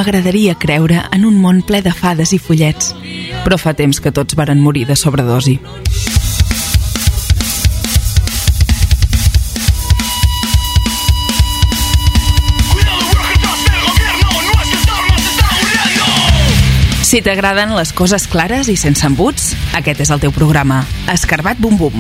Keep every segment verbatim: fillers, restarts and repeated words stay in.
m'agradaria creure en un món ple de fades i follets, però fa temps que tots varen morir de sobredosi. Si t'agraden les coses clares i sense embuts, aquest és el teu programa. Escarbat Bum Bum.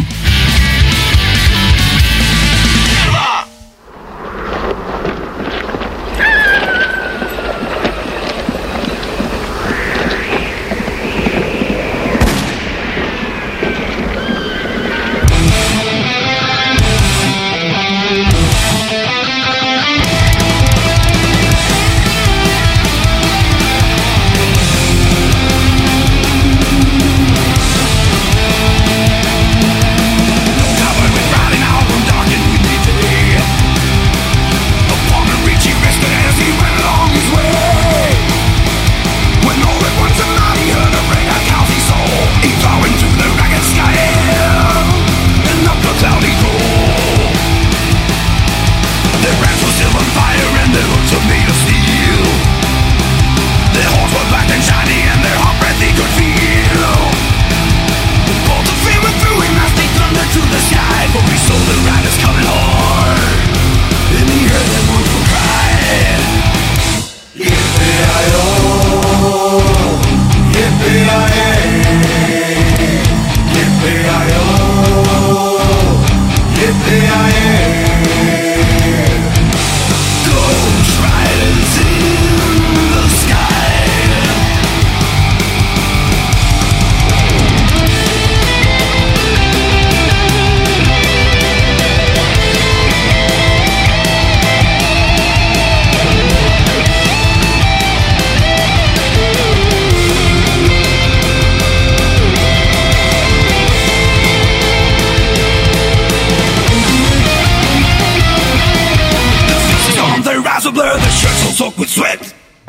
With sweat,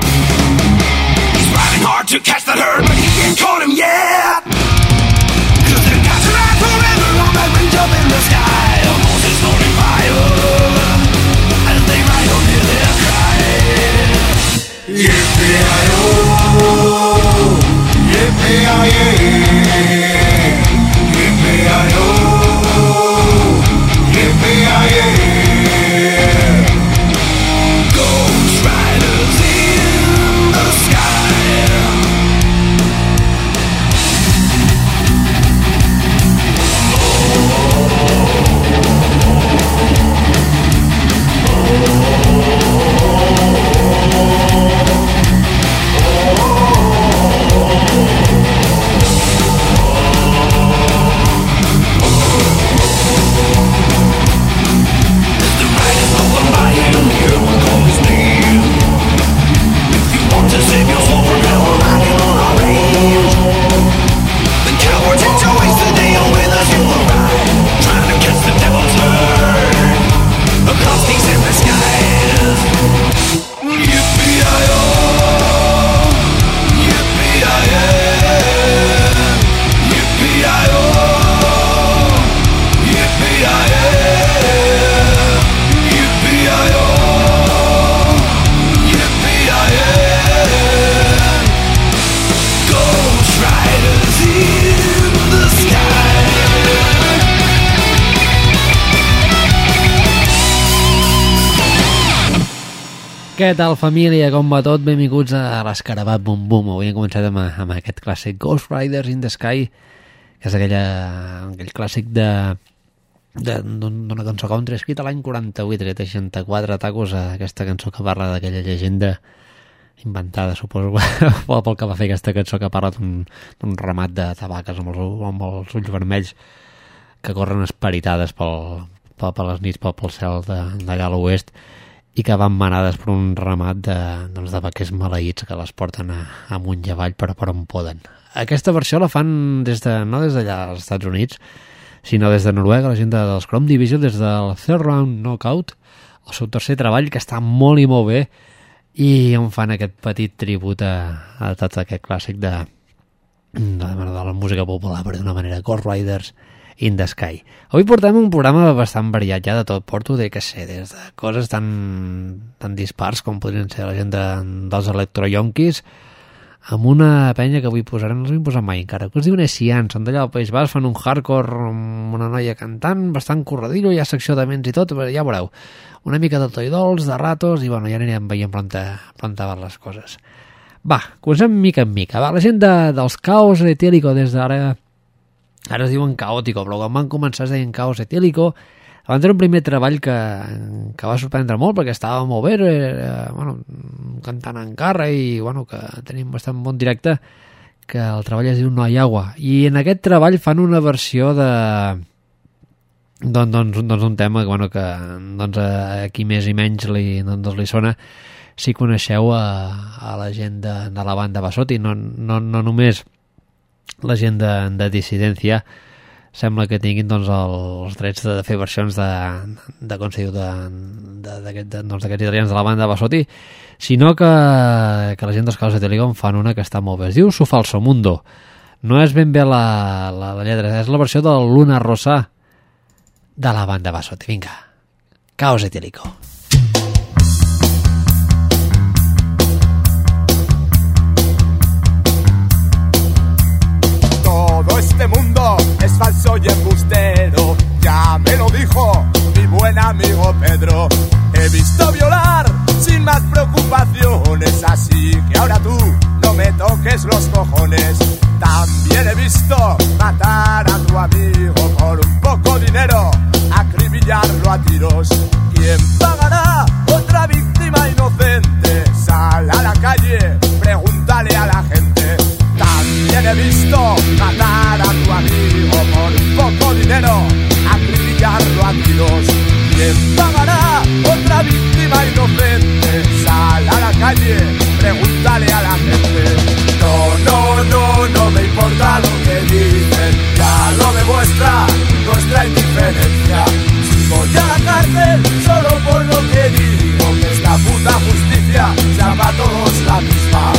he's riding hard to catch that herd, but he ain't caught him yet. Cause they're catching that forever on that range up in the sky. A horse is snorting fire as they ride on near their cry. Yippee-i-oh, yippee-i-yay, yippee-i-oh, yippee-i-yay. Què tal, família? Com va tot? Benvinguts a l'Escarabat Bum Bum. Avui hem començat amb, amb aquest clàssic Ghost Riders in the Sky, que és aquella, aquell clàssic de d'una cançó country escrita l'any quaranta-vuit, seixanta-quatre tacos, aquesta cançó que parla d'aquella llegenda inventada, suposo, pel que va fer aquesta cançó, que parla d'un ramat de tabaques amb els, amb els ulls vermells que corren esperitades pel, pel, per les nits pel, pel cel d'allà a l'oest, i que van manades per un ramat de, doncs, de vaquers maleïts que les porten a, amunt i avall per, per on poden. Aquesta versió la fan des de, no des d'allà als Estats Units, sinó des de Noruega, la gent de, dels Chrome Division, des del Third Round Knockout, el seu tercer treball, que està molt i molt bé, i on fan aquest petit tribut a, a tot aquest clàssic de, de, de la música popular, però d'una manera. Ghost Riders in the Sky. Avui portem un programa bastant variat ja de tot. Porto de què sé, des de coses tan, tan dispars com podrien ser la gent de, dels electroyonquis, amb una penya que avui posarem, no els vull posar mai encara, que es diuen Essians, són d'allà al País Basc, fan un hardcore amb una noia cantant, bastant corredillo, hi ha secció de ments i tot, ja veureu. Una mica de toidols, de ratos, i bueno, ja anirem veient plantar les coses. Va, comencem mica en mica. Va, la gent de, dels Caos Etílico, des d'ara, ara es diuen Caótico, però quan van començar es deien Caos Etílico. Van tenir un primer treball que, que va sorprendre molt, perquè estava molt bé, era, bueno, cantant en carra i bueno, que tenim bastant bon directe, que el treball es diu No hay agua. I en aquest treball fan una versió de... Doncs, doncs, doncs un tema que, bueno, que doncs, aquí més i menys li, doncs, li sona, si coneixeu a, a la gent de, de la banda Basotti, no, no, no només la gent de, de dissidència sembla que tinguin doncs, els drets de fer versions de, de com se diu, d'aquests doncs, italians de la banda Basotti, sinó que, que la gent dels Caos Etílico en fan una que està molt bé. Es diu Su falso mundo. No és ben bé la, la, la lletra, és la versió del Luna Rosa de la banda Basotti. Vinga, Caos Etílico. Todo este mundo es falso y embustero, ya me lo dijo mi buen amigo Pedro. He visto violar sin más preocupaciones, así que ahora tú no me toques los cojones. También he visto matar a tu amigo por un poco dinero, acribillarlo a tiros. ¿Quién pagará otra víctima inocente? Sal a la calle, pregúntale a la gente. También he visto matar a tu amigo por un poco dinero, acribillarlo a tiros. ¿Quién pagará otra víctima inocente? Sal a la calle, pregúntale a la gente. No, no, no, no me importa lo que dicen, ya lo demuestra nuestra indiferencia. Si voy a la cárcel solo por lo que digo, que esta puta justicia sea para todos la misma.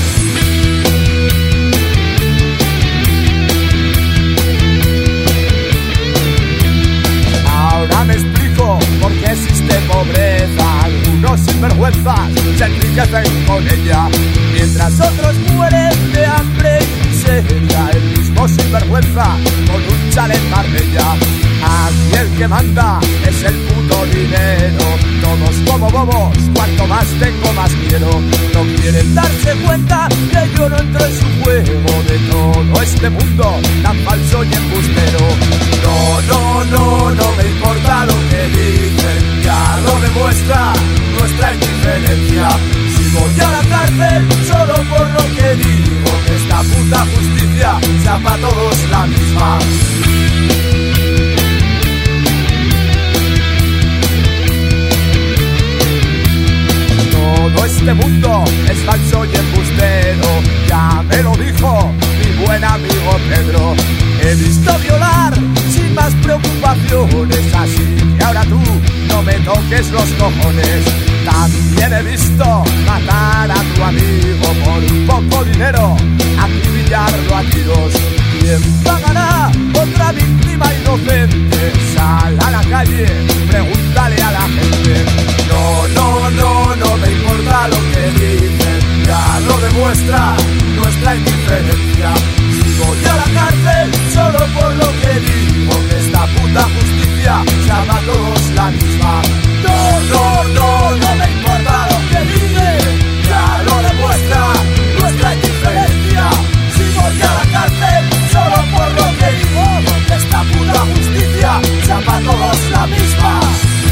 Ahora me explico por qué existe pobreza. Algunos sinvergüenzas se enriquecen con ella, mientras otros mueren de hambre y miseria. El mismo sinvergüenza con un chalet en Marbella. Aquí el que manda es el puto dinero. Todos como bobos, cuanto más tengo más quiero. No quieren darse cuenta que yo no entro en su juego de todo este mundo tan falso y embustero. No, no, no, no me importa lo que dicen, ya lo demuestra nuestra indiferencia. Si voy a la cárcel solo por lo que digo, que esta puta justicia sea para todos la misma. Todo este mundo es falso y embustero, ya me lo dijo mi buen amigo Pedro. He visto violar sin más preocupaciones, así que ahora tú no me toques los cojones. También he visto matar a tu amigo por un poco dinero, acribillarlo a tiros. ¿Quién pagará otra víctima inocente? Sal a la calle, pregúntale a la gente. No, no, no, no me importa lo que dicen, ya lo demuestra nuestra indiferencia. Si voy a la cárcel solo por lo que digo, que esta puta justicia sea para todos la misma. No, no, no, no me importa lo que dicen, ya lo demuestra nuestra indiferencia. Si voy a la cárcel solo por lo que digo, que esta puta justicia sea para todos la misma.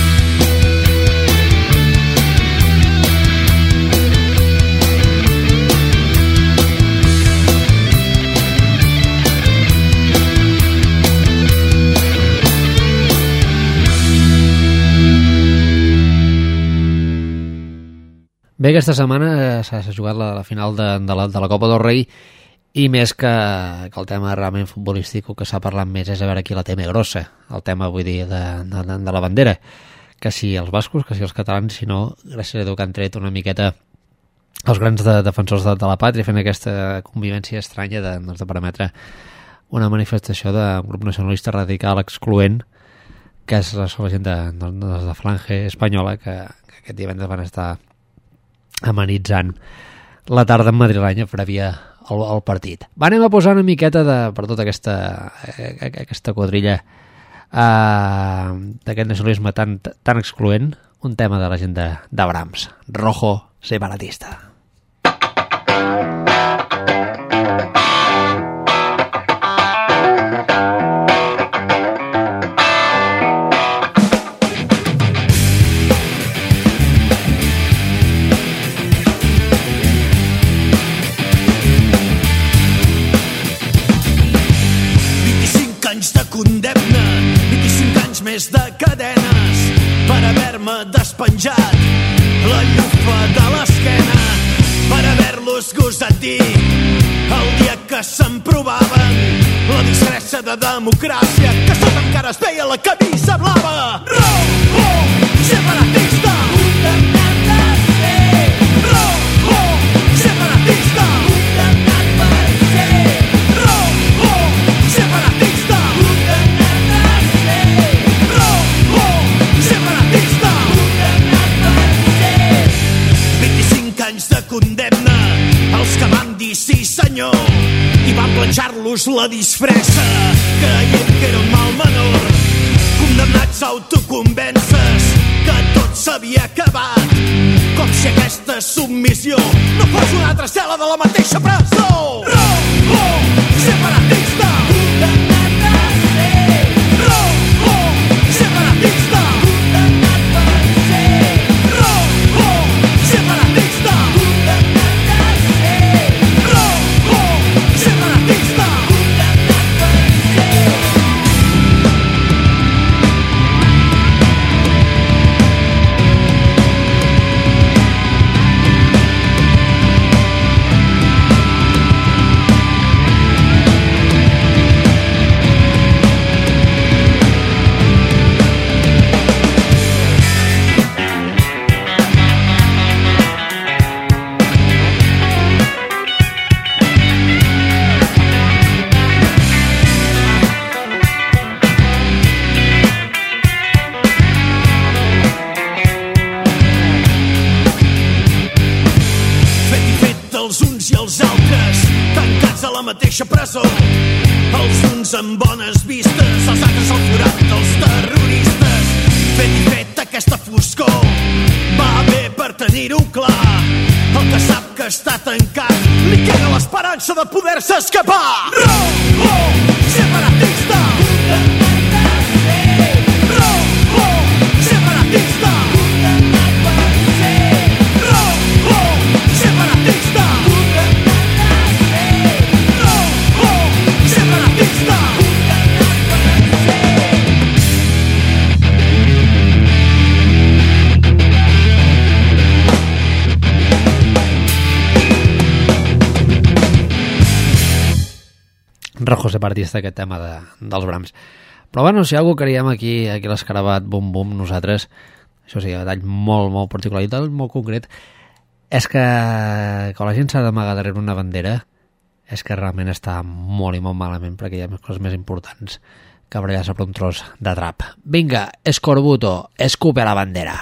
Bé, aquesta setmana s'ha jugat la, la final de, de, la, de la Copa del Rei i més que, que el tema realment futbolístic que s'ha parlat més és a veure qui la té més grossa, el tema, vull dir, de, de, de la bandera, que si els bascos, que si els catalans, si no, gràcies a Déu que han tret una miqueta els grans de, defensors de, de la pàtria fent aquesta convivència estranya de, doncs, de permetre una manifestació d'un grup nacionalista radical excloent, que és la gent de, de, de la Falange espanyola, que, que aquest divendres van estar amenitzant la tarda madrilenya prèvia al, al partit. Va, anem a posar una miqueta de, per tota aquesta, aquesta quadrilla uh, d'aquest nacionalisme tan, tan excloent, un tema de la gent de, de Brahms, Rojo Separatista. Condemna, vint-i-cinc anys més de cadenes per haver-me despenjat la llufa de l'esquena, per haver-los gosat dir el dia que se'n provaven la disfressa de democràcia, que sota encara es veia la camisa blava. Rojo separatista, condemnat a ser. Rojo separatista, condemnat per ser. Rojo separatista, de condemna els que van dir sí senyor i van planxar-los la disfressa creient que era un mal menor, condemnats a autoconvèncer que tot s'havia acabat, com si aquesta submissió no fos una altra cel·la de la mateixa presó. Rojo separatista, condemnat a ser. Rojo separatista, condemnat per ser. Rojo separatista, condemnat a ser. Rojo separatista, condemnat per ser. Mateixa presó, els uns amb bones vistes, els altres al forat dels terroristes. Fet i fet aquesta foscor va bé per tenir-ho clar. El que sap que està tancat li queda l'esperança de poder-se escapar. Rojo separatista, condemnat a ser. Rojo separatista, condemnat per ser. Rojo separatista, Rojo separatista, aquest tema de, dels Brahms. Però bueno, si algú creiem aquí, aquí l'Escarabat Bum Bum, nosaltres, això sí, detall molt, molt particular i tal, molt concret, és que quan la gent s'ha d'amagar darrere una bandera és que realment està molt i molt malament, perquè hi ha coses més importants que barallar-se per un tros de drap. Vinga, Escorbuto, escupe a la bandera.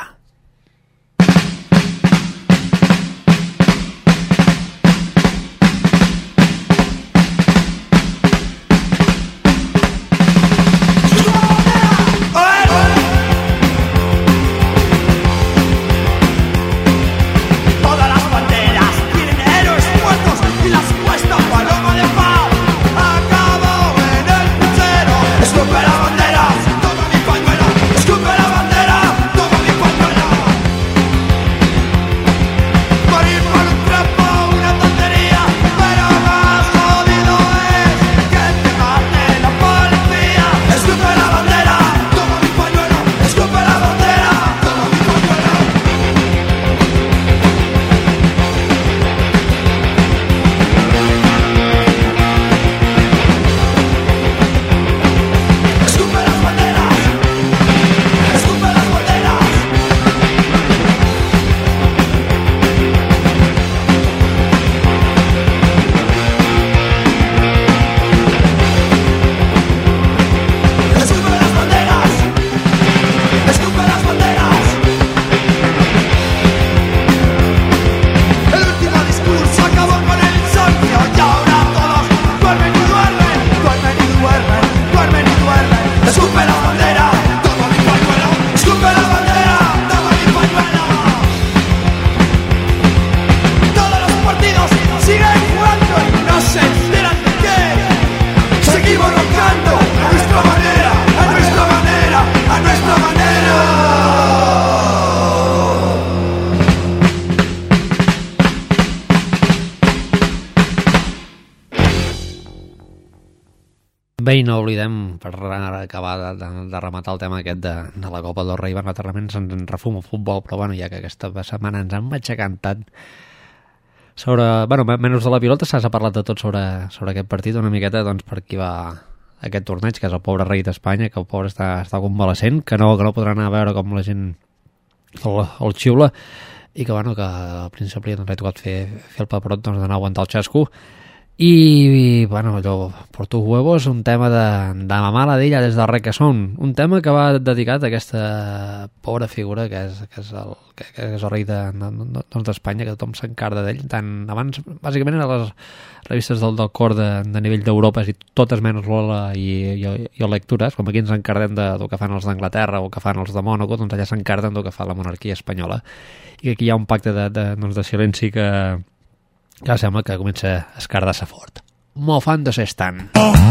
Escupe la bandera, todo mi pañuelo. Bé, i no oblidem, per acabar de, de, de rematar el tema aquest de, de la Copa del Rei, realment se'ns refuma el futbol, però bueno, ja que aquesta setmana ens han matxacat tant sobre, bueno, menys de la pilota, s'ha parlat de tot sobre, sobre aquest partit, una miqueta doncs per qui va aquest torneig, que és el pobre rei d'Espanya, que el pobre està, està convalescent, que no, que no podrà anar a veure com la gent el, el xiula, i que bueno, que al principi doncs, ha tocat fer, fer el paperot doncs, d'anar a aguantar el xasco. I, i bueno, allò, Porto Huevos, un tema de, de mamar la d'ella des del Requesón, un tema que va dedicat a aquesta pobra figura que és, que és, el, que, que és el rei d'Espanya, de, de, que tothom s'encarda d'ell, tant abans, bàsicament a les revistes del, del cor de, de nivell d'Europa, i totes menys l'Ola i, i, i lectures, com aquí ens encardem de, del que fan els d'Anglaterra o que fan els de Mònaco, doncs allà s'encarden del que fa la monarquia espanyola, i que aquí hi ha un pacte de, de, doncs de silenci que que sembla que comença a escardar-se fort. Mofándose estan.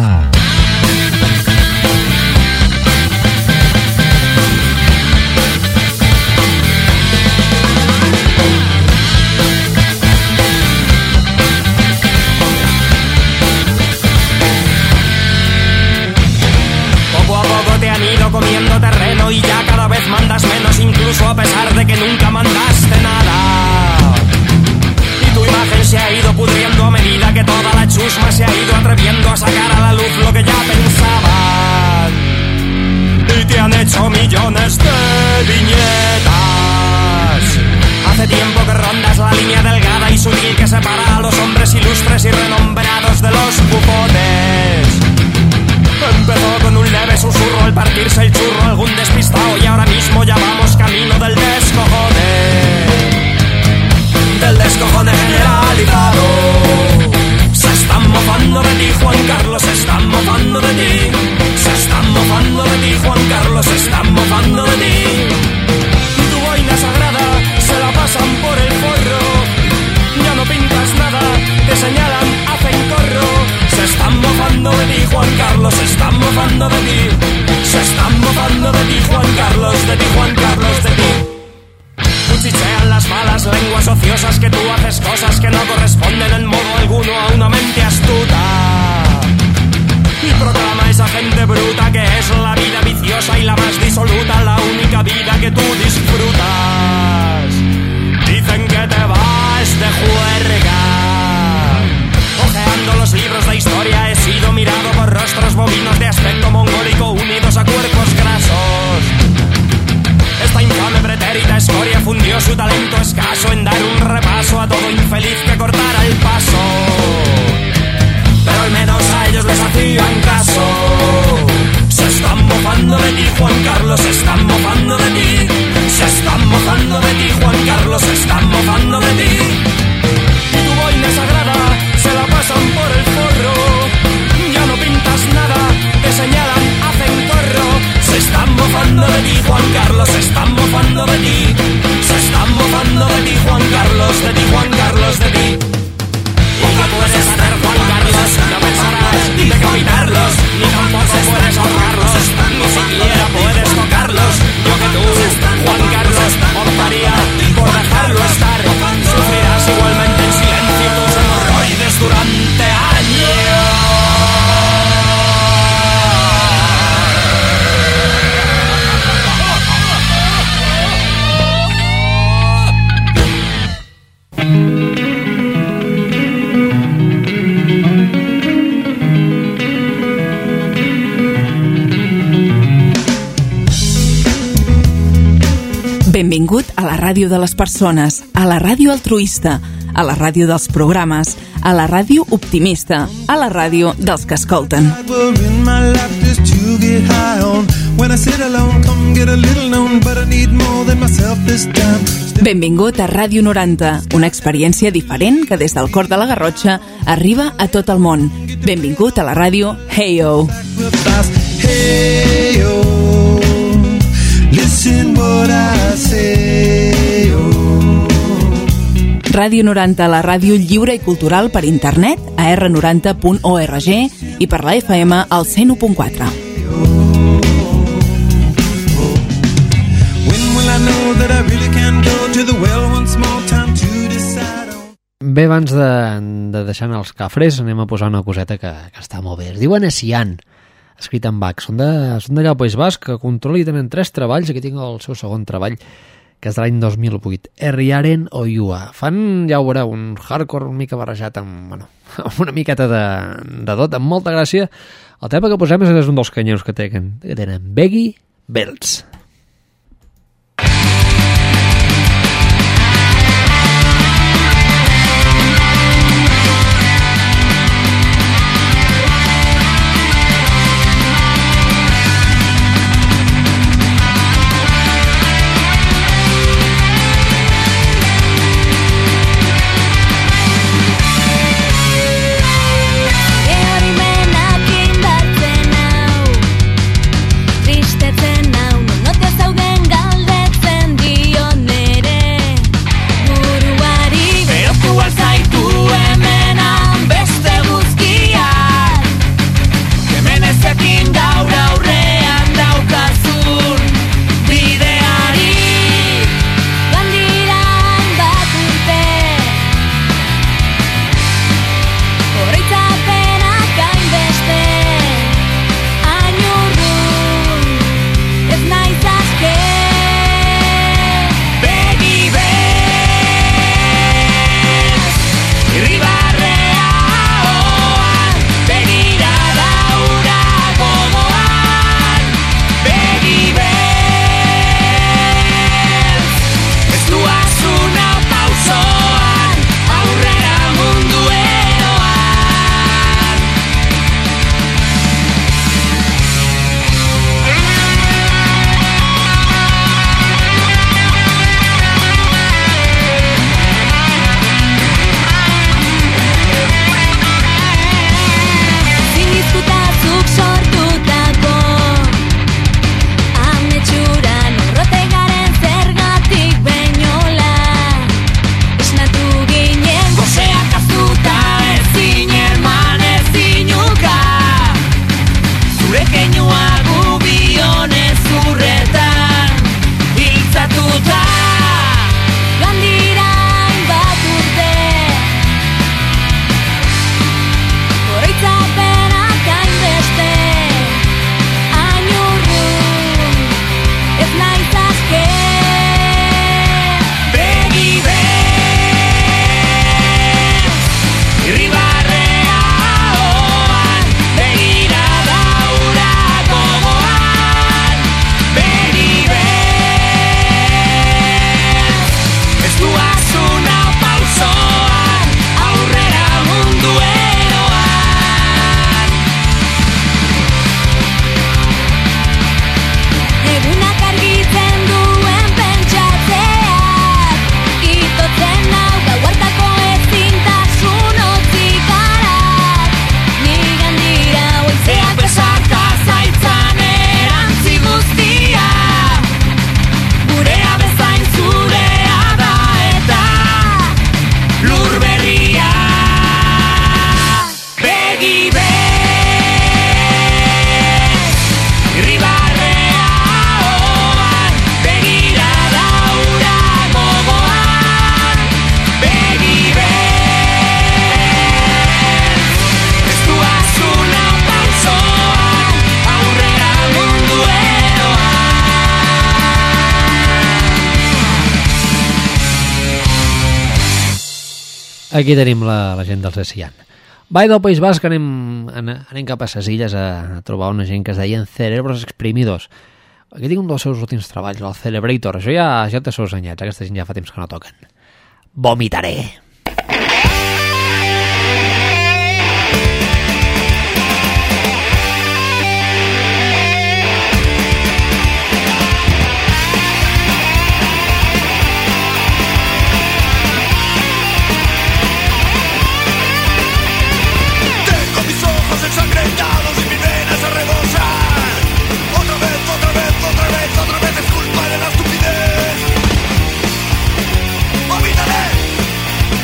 Poco a poco te han ido comiendo terreno y ya cada vez mandas menos, incluso a pesar de que nunca mandaste nada. Tu imagen se ha ido pudriendo a medida que toda la chusma se ha ido atreviendo a sacar a la luz lo que ya pensaban. Y te han hecho millones de viñetas. Hace tiempo que rondas la línea delgada y sutil que separa a los hombres ilustres y renombrados de los bufones. Empezó con un leve susurro al partirse el churro algún despistado y ahora mismo ya vamos camino del descojone. Del descojone generalizado. Se están mofando de ti, Juan Carlos, se están mofando de ti. Se están mofando de ti, Juan Carlos, se están mofando de ti. Tu boina sagrada se la pasan por el forro. Ya no pintas nada, te señalan, hacen corro. Se están mofando de ti, Juan Carlos, se están mofando de ti. Se están mofando de ti, Juan Carlos, de ti, Juan Carlos, de ti. Cuchichean las malas lenguas ociosas que tú haces cosas que no corresponden en modo alguno a una mente astuta. Y proclama esa gente bruta que es la vida viciosa y la más disoluta, la única vida que tú disfrutas. Dicen que te vas de juerga. Ojeando los libros de historia he sido mirado por rostros bovinos de aspecto mongólico unidos a cuerpos grasos. Esta infame pretérita escoria fundió su talento escaso en dar un repaso a todo infeliz que cortara el paso. Pero al menos a ellos les hacían caso. Se están mofando de ti, Juan Carlos, se están mofando de ti. Se están mofando de ti, Juan Carlos, se están mofando de ti. Y tu boina sagrada se la pasan por el forro. Ya no pintas nada, te señalan, hacen corro. Se están mofando de ti, Juan Carlos, se están mofando de ti. Se están mofando de ti, Juan Carlos, de ti, Juan Carlos, de ti. ¿Y qué puedes hacer, Juan Carlos? No pensarás decapitarlos, ni tampoco puedes ahogarlos, ni siquiera puedes tocarlos. Yo que tú, Juan Carlos, optaría por dejarlo estar. Sufrirás igualmente en silencio tus hemorroides durante años. Benvingut a la ràdio de les persones, a la ràdio altruista, a la ràdio dels programes, a la ràdio optimista, a la ràdio dels que escolten. Benvingut a Ràdio noranta, una experiència diferent que des del cor de la Garrotxa arriba a tot el món. Benvingut a la ràdio Hey-O. Hey-O, listen what I say, oh. Ràdio noranta, la ràdio lliure i cultural per internet a erre noranta punt org i per la efa eme al cent u punt quatre. Bé, abans de, de deixar anar els cafres, anem a posar una coseta que, que està molt bé. Es diuen Asian. escrit en Bach. Són d'allà al País Basc, que controla i tenen tres treballs. Aquí tinc el seu segon treball, que és de l'any dos mil vuit, Herriaren Oiua. Fan, ja ho veureu, un hardcore una mica barrejat amb, bueno, amb una miqueta de, de tot, amb molta gràcia. El tema que posem és un dels canyeus que tenen, que tenen Beggy Bells. Aquí tenim la, la gent del Cessian. Vall del País Basc, anem, anem cap a ses illes a, a trobar una gent que es deien Cerebros Exprimidos. Aquí tinc un dels seus últims treballs, el Celebrator. Això ja, ja té seus anyats, aquesta gent ja fa temps que no toquen. Vomitaré. Ensangrentados y mis venas se rebosan. Otra vez, otra vez, otra vez, otra vez es culpa de la estupidez. Vomitaré.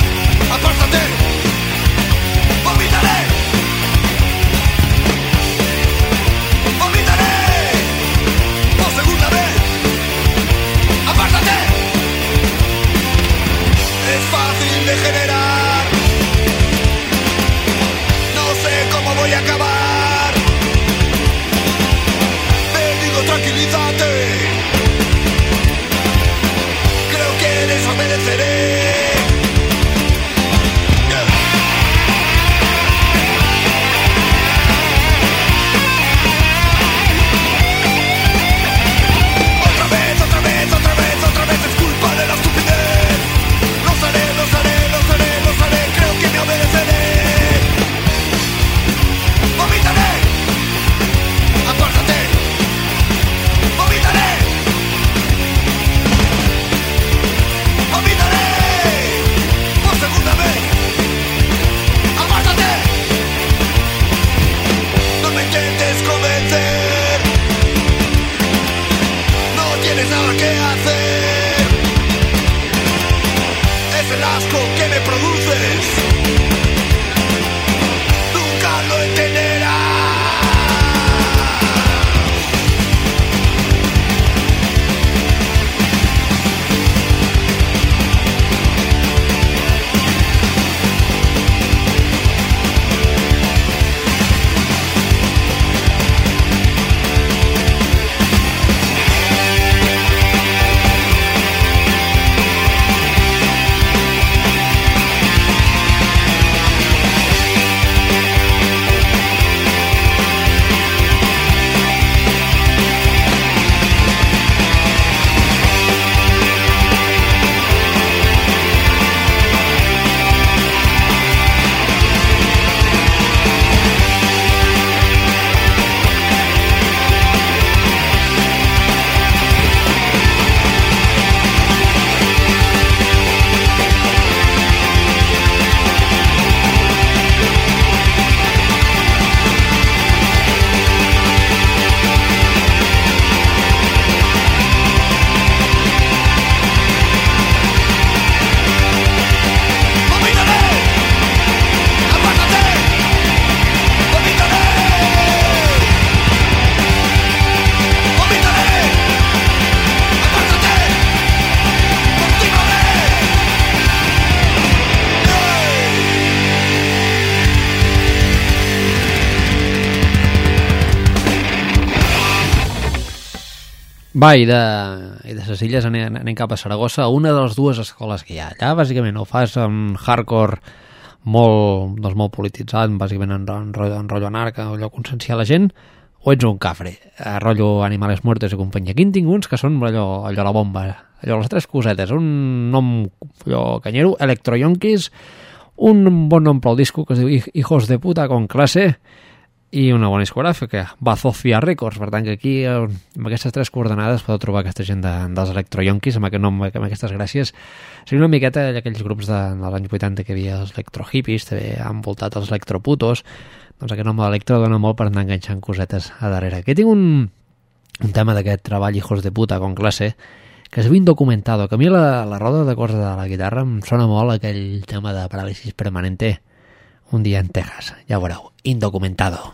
tienes nada que hacer. Es el asco que me produces, nunca lo entenderás. Va, i de, i de les illes anem, anem cap a Saragossa, una de les dues escoles que hi ha allà. Bàsicament ho fas amb hardcore molt, doncs molt polititzat, bàsicament en, en, rotllo, en rotllo anarca, allò conscienciar la gent, o ets un cafre, a rotllo Animales Muertos i companyia. Aquí en tinc uns que són allò, allò la bomba, allò les tres cosetes, un nom allò canyero, Electroyonkis, un bon nom pel disco que es diu Hijos de puta con clase, i una bona discogràfica, Bazofia Records. Per tant, que aquí, amb aquestes tres coordenades, podeu trobar aquesta gent de, dels Electroyonkis, amb aquest nom, amb aquestes gràcies. Seria una miqueta d'aquells grups de, dels anys vuitanta que hi havia els electrohippies, també han voltat els electroputos. Doncs aquest nom de l'electro dona molt per anar enganxant cosetes a darrere. Aquí tinc un, un tema d'aquest treball Hijos de puta con clase, que es diu Indocumentado, que a mi la, la roda de corda de la guitarra em sona molt aquell tema de paràlisis permanente, un dia en Texas. Ja ho veureu, Indocumentado.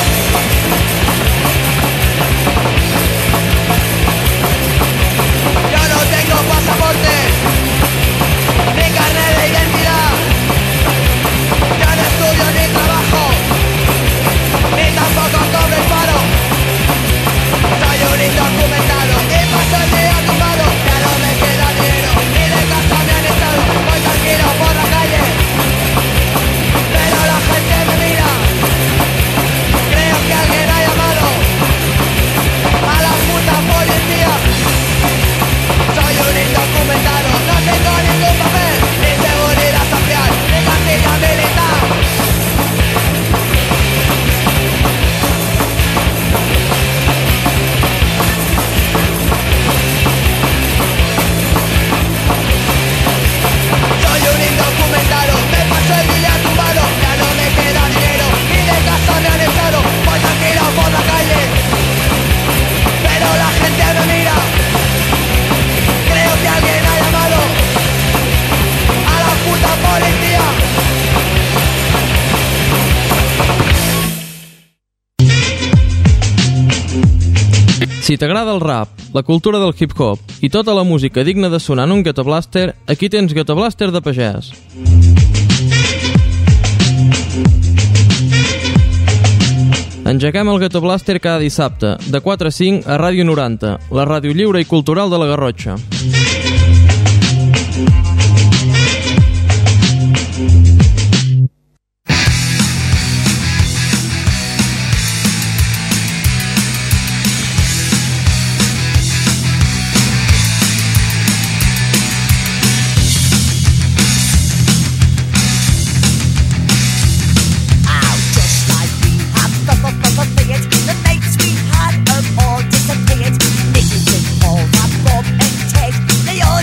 Yo no tengo pasaporte ni carnet de identidad. Yo no estudio ni trabajo, ni tampoco cobro el paro. Soy un indocumentado y paso el día tumbado. Ya no me queda dinero, ni de casa me han echado. Voy tranquilo por la calle, pero la gente me mira. Creo que alguien ha llamado a la puta policía. Soy un indocumentado, no tengo ningún papel, ni seguridad social, ni cartilla militar. Soy un indocumentado, me paso el día tumbado. Ya no me queda dinero, ni de casa me han echado. Voy tranquilo por la calle, pero la gente me mira. Creo que alguien ha llamado a la puta policía. Si t'agrada el rap, la cultura del hip-hop i tota la música digna de sonar en un Ghetto Blaster, aquí tens Ghetto Blaster de pagès. Engeguem el Ghetto Blaster cada dissabte, de quatre a cinc a Ràdio noranta, la ràdio lliure i cultural de la Garrotxa. They all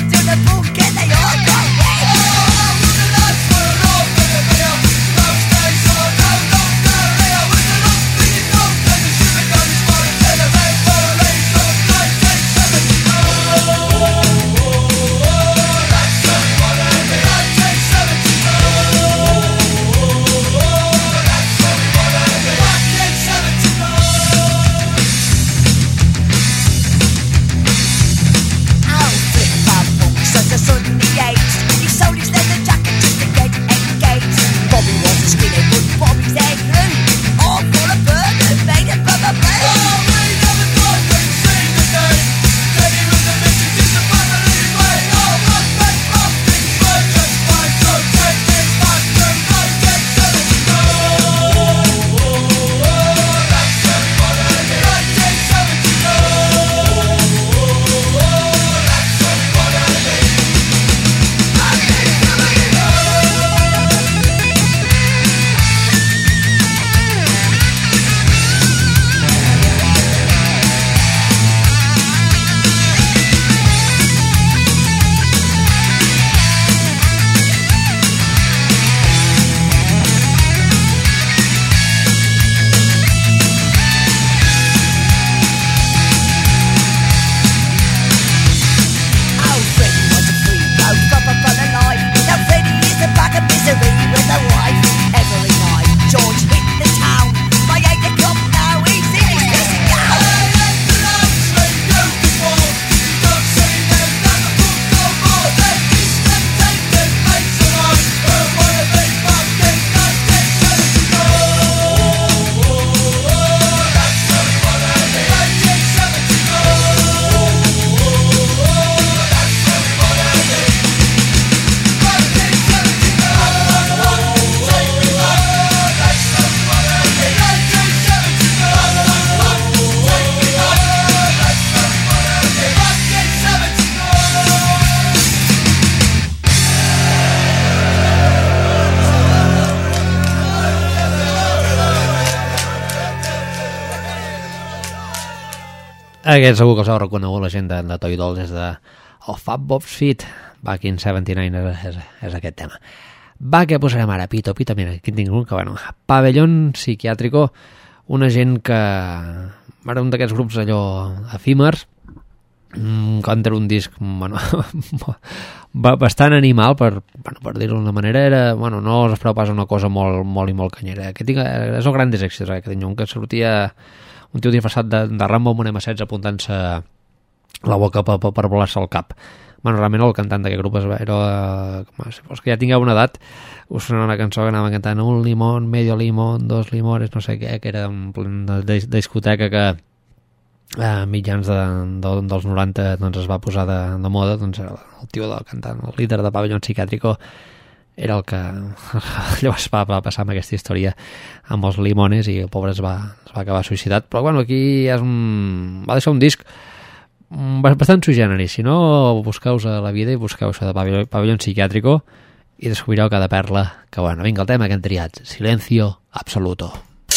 Aquest segur que us heu reconegut, la gent de, de Toy Dolls, és de el Fat Bob's Feet, Back in setanta-nou, és, és, és aquest tema. Va, què posarem ara? Pito, pito, mira, aquí tinc un que, bueno, Pabellón Psiquiátrico, una gent que era un d'aquests grups allò efímers, que entra un disc, bueno, bastant animal, per, bueno, per dir-ho d'una manera, era, bueno, no us espereu pas una cosa molt, molt i molt canyera. Que tinc, és un gran èxits, eh, que tenia un que sortia un tio disfressat de, de Rambo amb un ema setze apuntant-se la boca per, per, per volar-se el cap. Bueno, realment el cantant d'aquest grup era, com si fos que ja tingueu una edat, us sona una cançó que anava cantant un limón, medio limón, dos limones, no sé què, que era un plen de, de, de discoteca que a mitjans de, de, dels noranta doncs es va posar de, de moda. Doncs el, el tio del cantant, el líder de Pabellón Psiquiátrico, era el que llavors va, va passar amb aquesta història amb els limones i el pobre es va, es va acabar suïcidat. Però bueno, aquí és un, va deixar un disc bastant sui generis. Si no, busqueu-vos a la vida i busqueu això de Pabellón, Pabellón Psiquiátrico i descobrireu cada perla. Que bueno, vinga, el tema que hem triat, Silencio Absoluto.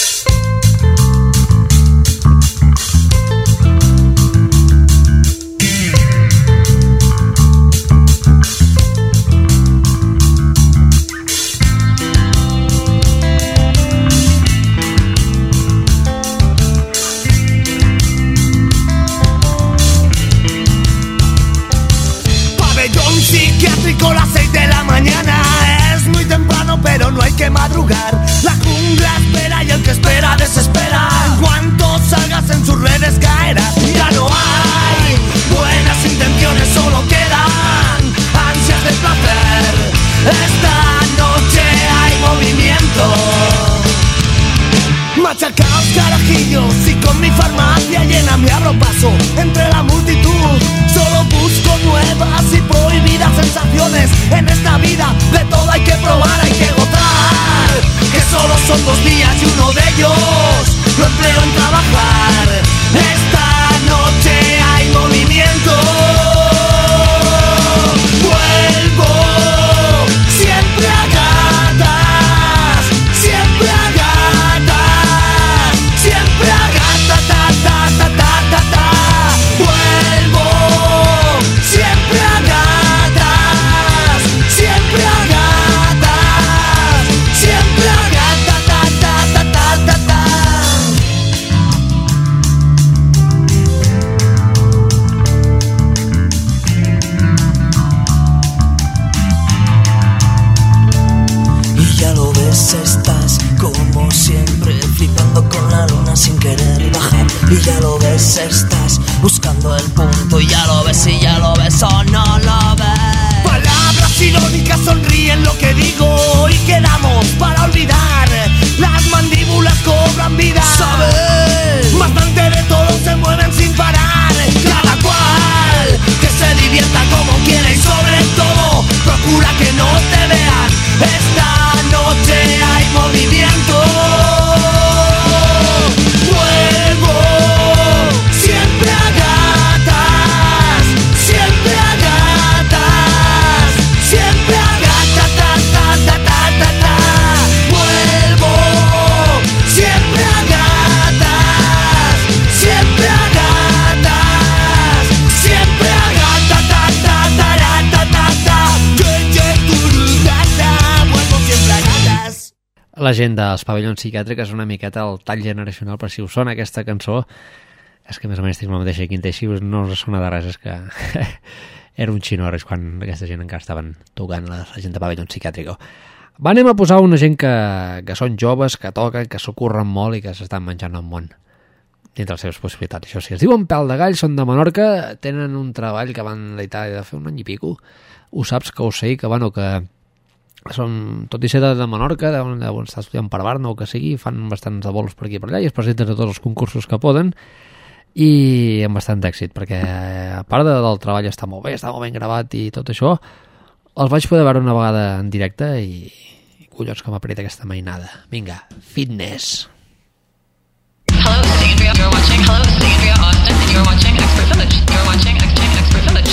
Psiquiátrico, las seis de la mañana. Es muy temprano pero no hay que madrugar. La jungla espera y el que espera desespera. En cuanto salgas en sus redes caerás. Ya no hay buenas intenciones, solo quedan ansias de placer. Esta noche hay movimiento. Machacaos carajillos y con mi farmacia llena me abro paso entre la multitud. Solo busco nuevas y prohibidas sensaciones en esta vida. De todo hay que probar, hay que gozar. Que solo son dos días y uno de ellos lo empleo en trabajar. Esta noche hay movimiento. Vuelvo siempre a gatas, siempre a gatas, siempre a gatas, ta ta ta ta ta ta. Vuelvo siempre a gatas, siempre a gatas, siempre a gatas, ta ta ta ta ta ta. Y ya lo ves, estás como siempre flipando con la luna sin querer bajar. Y ya lo ves, estás buscando el punto. Y ya lo ves, y ya lo ves o no lo ves. Palabras irónicas sonríen lo que digo. Y quedamos para olvidar. Las mandíbulas cobran vida. ¿Sabes? Bastante de todo se mueven sin parar. Cada cual que se divierta como quiera. Y sobre todo procura que no te vean. Esta noche hay movimiento. Vuelvo siempre a gatas, siempre a gatas, siempre a gatas, ta ta ta ta ta ta. Vuelvo siempre a gatas, siempre a gatas, siempre a gatas, ta ta ta ta ta ta. Ye ye turugata, vuelvo siempre a gatas. La gent dels Pavellons Psiquiàtrics és una miqueta el tall generacional, per si us sona aquesta cançó. És que més o menys tinc la mateixa quinta i si no us sona de res és que era un xinorres quan aquesta gent encara estaven tocant la, la gent de Pavellons Psiquiàtrics. Va, anem a posar una gent que, que són joves, que toquen, que s'ocorren molt i que s'estan menjant el món dintre les seves possibilitats. Això sí, es diuen Pèl de Gall, són de Menorca, tenen un treball que van a Itàlia de fer un any i pico. Ho saps que ho sé, que bueno, que són, tot i ser de, de Menorca, deuen, deuen estar estudiant per Barna o que sigui, fan bastants de bolos per aquí i per allà i es presenten a tots els concursos que poden i amb bastant d'èxit, perquè a part de, del treball està molt bé, està molt ben gravat i tot això, els vaig poder veure una vegada en directe i, i collons que m'ha prit aquesta mainada. Vinga, Fitness. Hello, this is Andrea. You're watching. Hello, this is Andrea Austin, and you're watching Expert Village. You're watching Expert Village.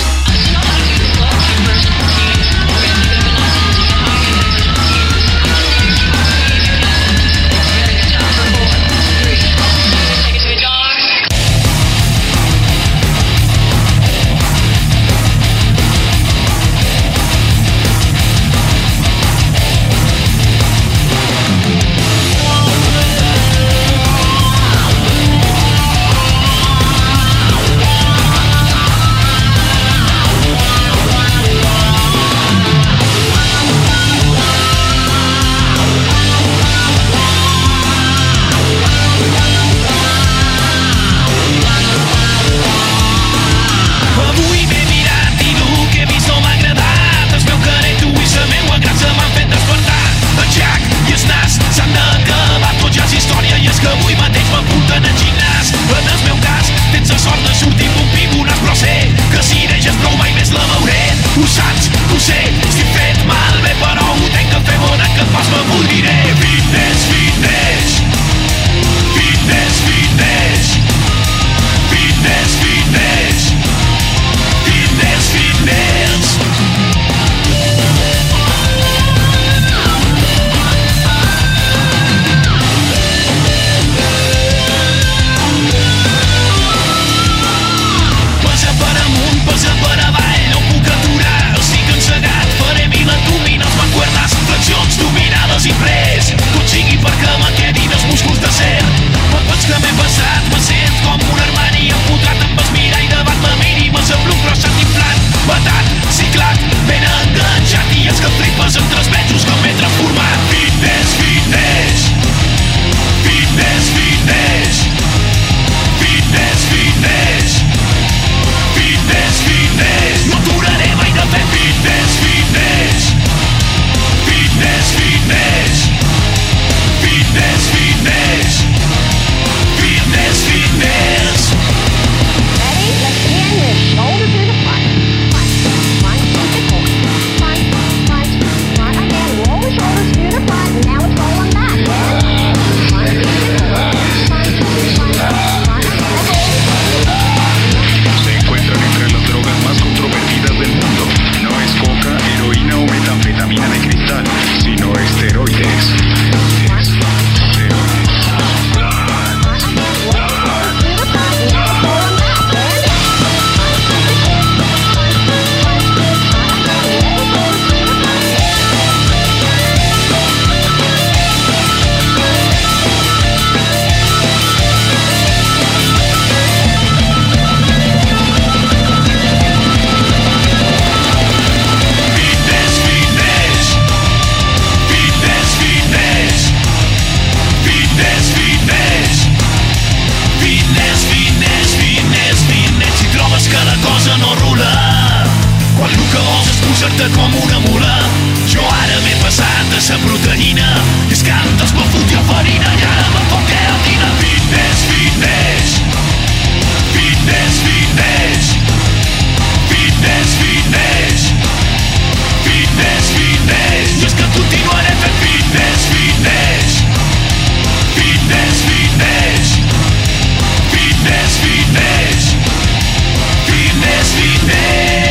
massa proteïna, i és que antes me fotia farina i ara m'enfoque a dinar. Fitness, fitness, fitness, fitness, fitness, fitness, fitness, fitness, i és que continuaré fent fitness, fitness, fitness, fitness, fitness, fitness, fitness, fitness.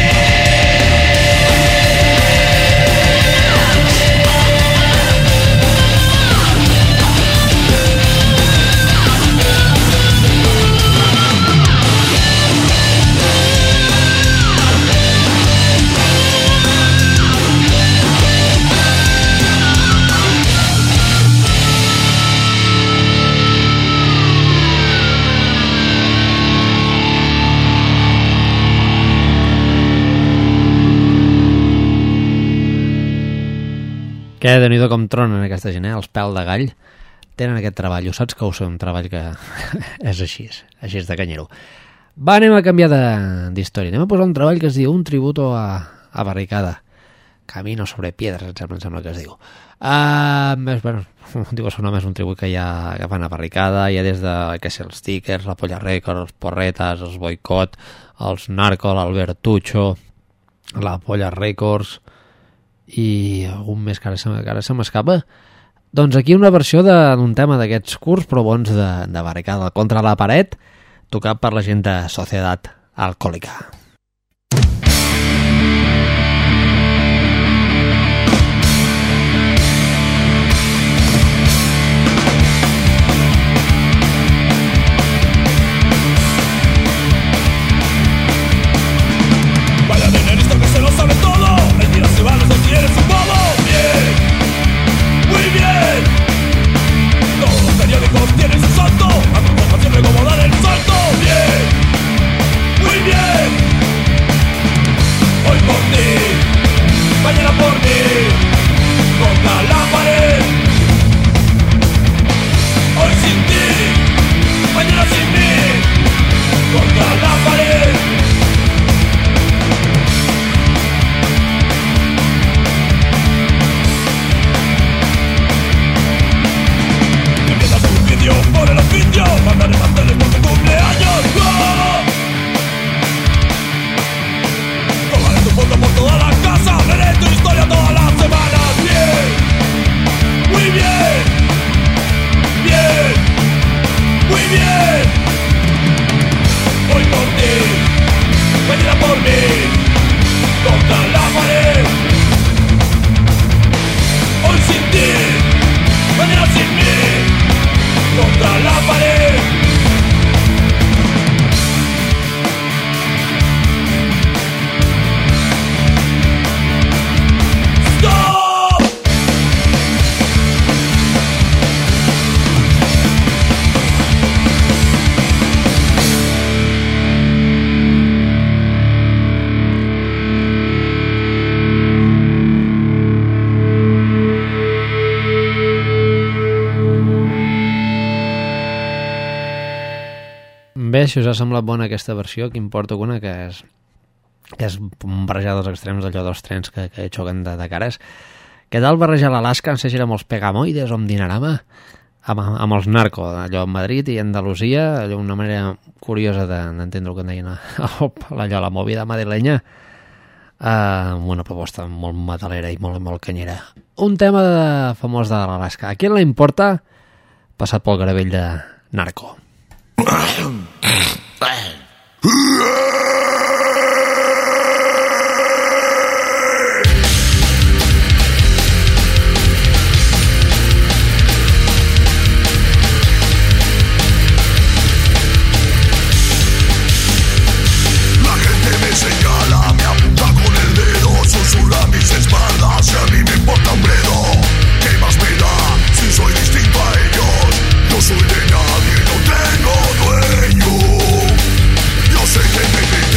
Que déu-n'hi-do com tronen aquesta gent, eh? Els pèl de gall tenen aquest treball, ho saps que ho sé, un treball que és així, així és de canyero. Va, anem a canviar d'història, anem a posar un treball que es diu Un tributo a, a Barricada, Camino sobre piedras, em sembla, em sembla que es diu. Uh, més, bueno, diu el seu nom és un tribut que ja que fan a Barricada, ja des de, què sé, els Stickers, la Polla Records, els Porretas, els Boicot, els Narco, l'Albertucho, la Polla Records i algun més que ara se, que ara se m'escapa. Doncs aquí una versió d'un tema d'aquests curts però bons de, de Barricada, Contra la paret, tocat per la gent de Societat Alcohòlica. Tienen su salto, a tu siempre como dar el salto. Bien, muy bien. Bé, si us ha semblat bona aquesta versió, que importa una que és, que és barrejar dels extrems d'allò dels trens que, que xoquen de, de cares. Què tal barrejar l'Alaska, no sé si era amb els Pegamoides o amb Dinarama, amb, amb els Narco, allò a Madrid i Andalusia, allò una manera curiosa d'entendre el que en deien allò, la movida madrilenya, uh, amb una proposta molt metalera i molt, molt canyera. Un tema de, famós de l'Alaska. A qui la importa? Passat pel garavell de Narco. Soy de nadie, no tengo dueño. Yo sé que me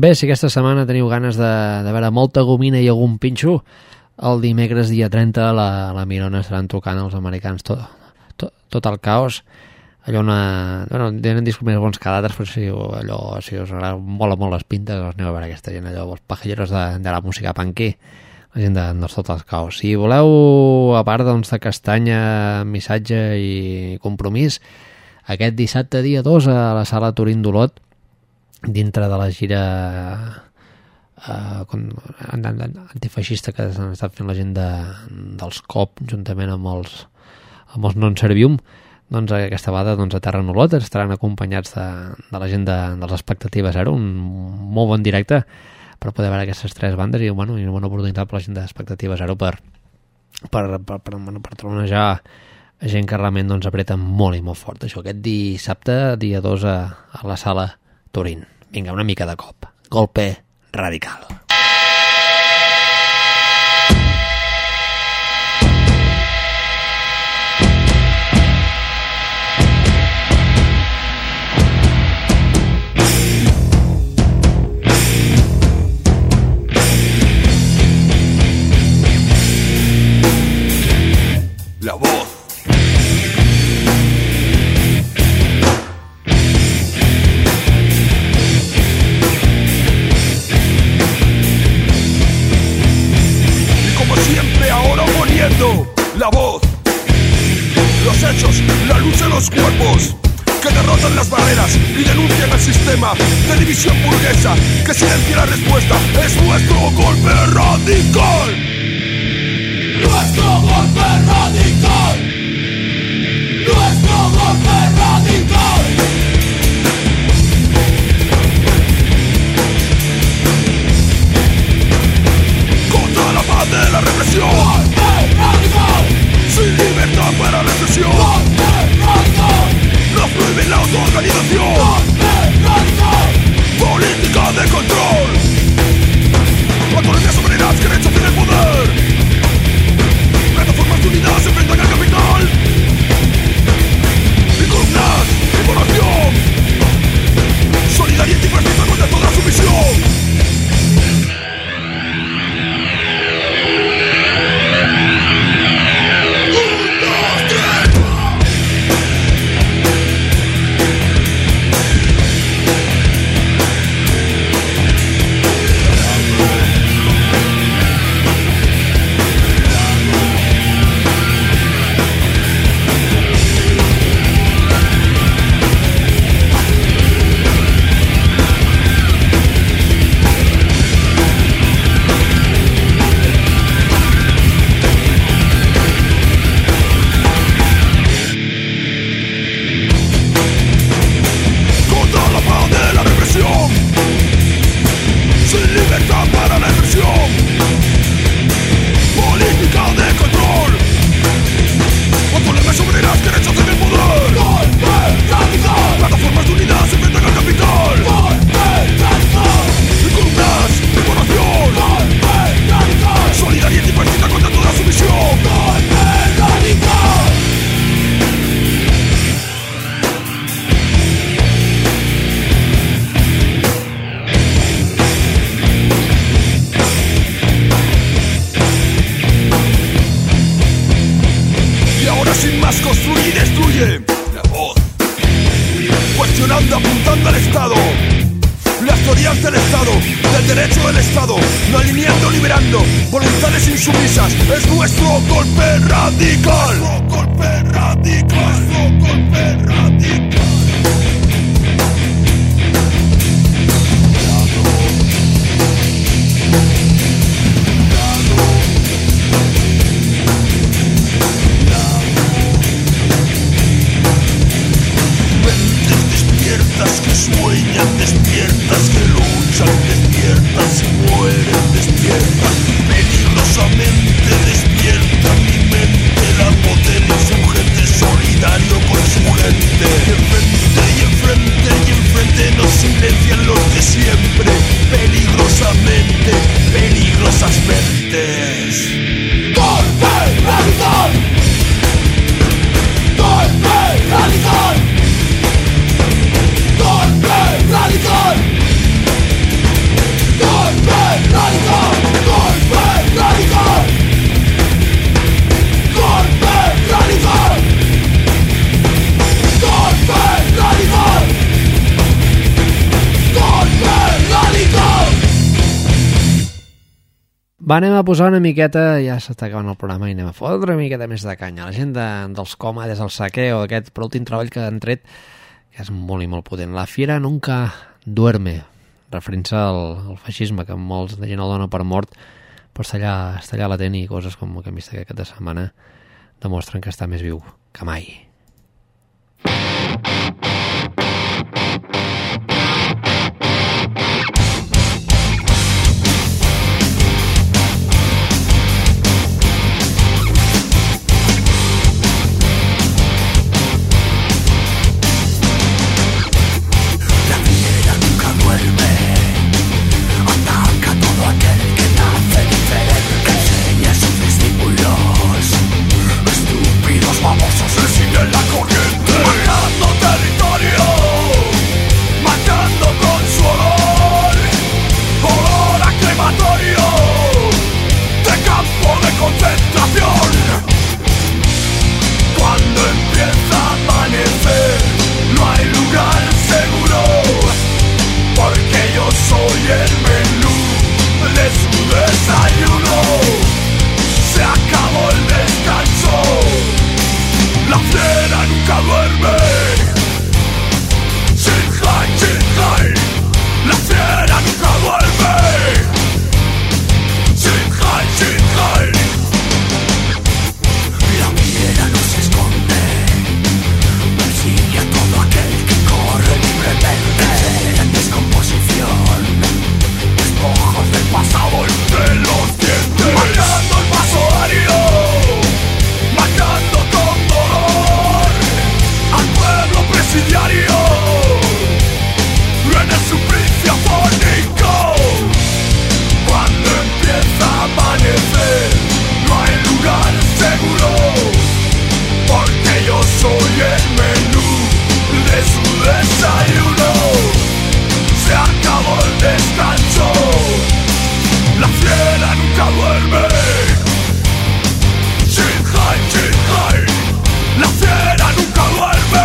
Bé, si aquesta setmana teniu ganes de, de veure molta gomina i algun pinxo, el dimecres dia trenta la, la Mirona estaran tocant els americans tot, tot, tot el caos. Allò una... Bueno, tenen discos més bons que d'altres, però si, allò, si us agrada, mola molt les pintes, us aneu a veure aquesta gent, allò, els pajelleros de, de la música punky, la gent de, de tot el caos. Si voleu, a part doncs, de castanya, missatge i compromís, aquest dissabte dia dos a la sala Turín d'Olot, dintre de la gira uh, antifeixista que han estat fent la gent de, dels C O P juntament amb els, amb els Non Servium, doncs aquesta vegada doncs, a Terra Olot estaran acompanyats de, de la gent de, de les Expectatives Zero, un molt bon directe per poder veure aquestes tres bandes i, bueno, i una bona oportunitat per la gent d'Expectatives Zero per, per, per, per, bueno, per tronejar gent que realment doncs, apreta molt i molt fort. Això aquest dissabte, dia dos a, a la sala Turín. Vinga, una mica de cop. Golpe radical. La voz. Y como siempre ahora poniendo la voz, los hechos, la lucha de los cuerpos que derrotan las barreras y denuncian el sistema de división burguesa que silencia la respuesta. Es nuestro golpe radical. Nuestro golpe radical. Nuestro golpe radical. Contra la paz de la represión. Golpe radical. Sin libertad para la expresión. Golpe radical. Nos prohíben la autoorganización. Golpe radical. Política de control. Autonomías obreras que rechazan el poder. Plataformas de unidad se enfrentan al capital. Y columnas, información. Solidaridad y antifascista contra toda sumisión. Va, anem a posar una miqueta, ja s'està acabant el programa i anem a fotre una miqueta més de canya. La gent de, dels Coma, des del Saqueo, aquest per últim treball que han tret, que és molt i molt potent. La fiera nunca duerme, referint-se al, al feixisme, que molts de gent el dona per mort, però està allà, està allà latent, i coses com el que hem vist aquesta setmana demostren que està més viu que mai. Famosos se siguen la corriente, marcando territorio, marcando con su olor, olor a crematorio, de campo de concentración. Cuando empieza a amanecer, no hay lugar seguro, porque yo soy el menú de su desayuno. Se acabó el descanso. La fiera nunca duerme. Shinkai, Shinkai. La fiera nunca duerme. Shinkai, Shinkai. La fiera no se esconde. Persigue a todo aquel que corre libremente. En descomposición, despojos del pasado entre los dientes. Marcando el paso ario, marcando con dolor al pueblo presidiario en el suplicio fónico. Cuando empieza a amanecer, no hay lugar seguro, porque yo soy el menú de su desayuno. Se acabó el descanso. La fiera nunca duerme. Shinkai, Shinkai. La fiera nunca duerme.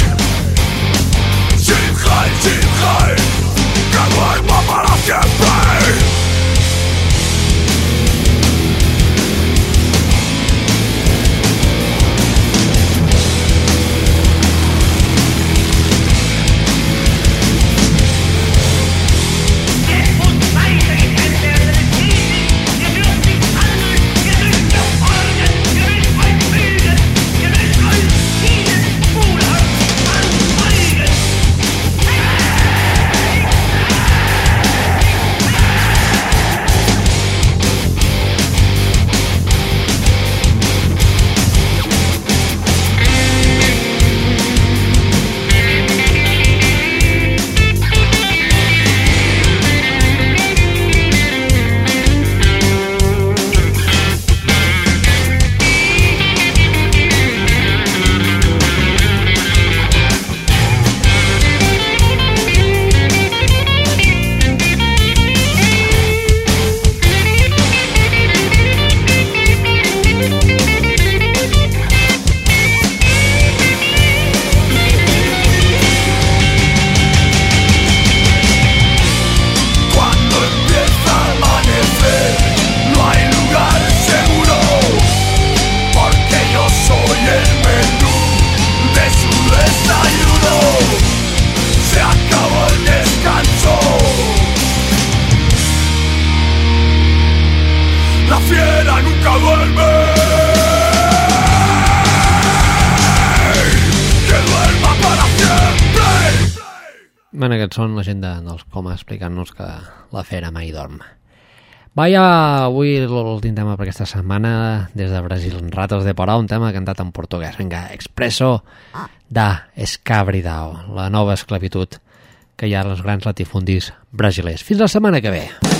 Shinkai, Shinkai. Que duerma para siempre. Bueno, aquests són la gent de, dels Coma explicant-nos que la fera mai dorm. Va, ja avui l'últim tema per aquesta setmana, des de Brasil, Ratos de Porá, un tema cantat en portuguès. Vinga, Expresso da Escabridao, la nova esclavitud que hi ha als grans latifundis brasilers. Fins la setmana que ve.